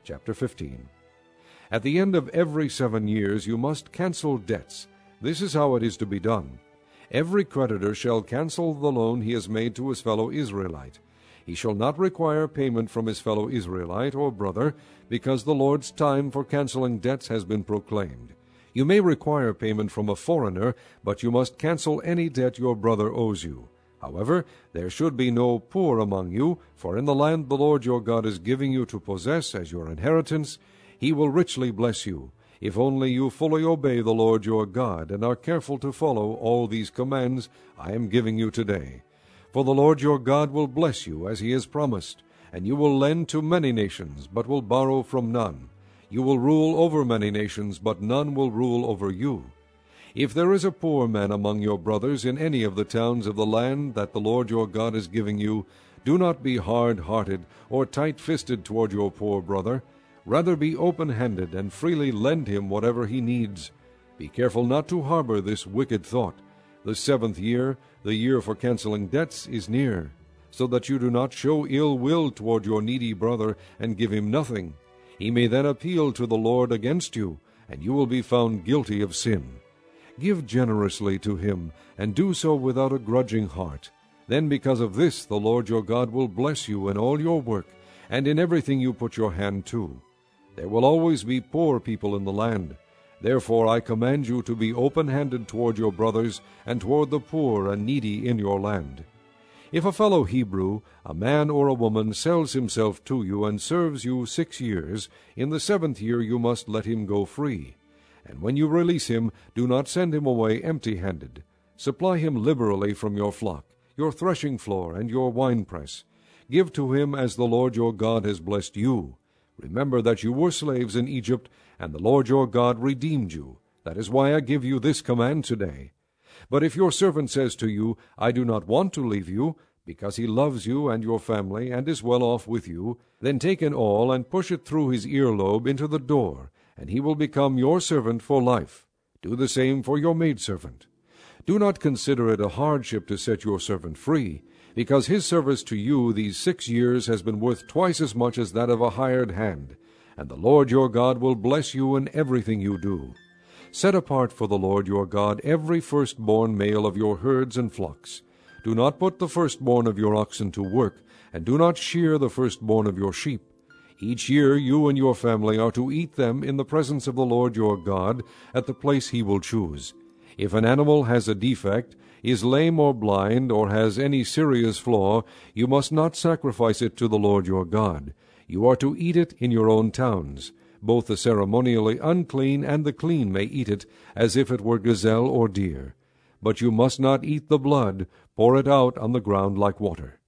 Chapter 15. At the end of every 7 years you must cancel debts. This is how it is to be done. Every creditor shall cancel the loan he has made to his fellow Israelite. He shall not require payment from his fellow Israelite or brother, because the Lord's time for canceling debts has been proclaimed. You may require payment from a foreigner, but you must cancel any debt your brother owes you. However, there should be no poor among you, for in the land the Lord your God is giving you to possess as your inheritance, he will richly bless you, if only you fully obey the Lord your God, and are careful to follow all these commands I am giving you today. For the Lord your God will bless you as he has promised, and you will lend to many nations, but will borrow from none. You will rule over many nations, but none will rule over you. If there is a poor man among your brothers in any of the towns of the land that the Lord your God is giving you, do not be hard-hearted or tight-fisted toward your poor brother. Rather be open-handed and freely lend him whatever he needs. Be careful not to harbor this wicked thought. The 7th year, the year for canceling debts, is near, so that you do not show ill will toward your needy brother and give him nothing. He may then appeal to the Lord against you, and you will be found guilty of sin. Give generously to him, and do so without a grudging heart. Then because of this the Lord your God will bless you in all your work, and in everything you put your hand to. There will always be poor people in the land. Therefore I command you to be open-handed toward your brothers, and toward the poor and needy in your land. If a fellow Hebrew, a man or a woman, sells himself to you and serves you 6 years, in the 7th year you must let him go free. And when you release him, do not send him away empty-handed. Supply him liberally from your flock, your threshing floor, and your winepress. Give to him as the Lord your God has blessed you. Remember that you were slaves in Egypt, and the Lord your God redeemed you. That is why I give you this command today. But if your servant says to you, I do not want to leave you, because he loves you and your family, and is well off with you, then take an awl and push it through his earlobe into the door, and he will become your servant for life. Do the same for your maidservant. Do not consider it a hardship to set your servant free, because his service to you these 6 years has been worth twice as much as that of a hired hand, and the Lord your God will bless you in everything you do. Set apart for the Lord your God every firstborn male of your herds and flocks. Do not put the firstborn of your oxen to work, and do not shear the firstborn of your sheep. Each year you and your family are to eat them in the presence of the Lord your God at the place he will choose. If an animal has a defect, is lame or blind, or has any serious flaw, you must not sacrifice it to the Lord your God. You are to eat it in your own towns. Both the ceremonially unclean and the clean may eat it, as if it were gazelle or deer. But you must not eat the blood, pour it out on the ground like water.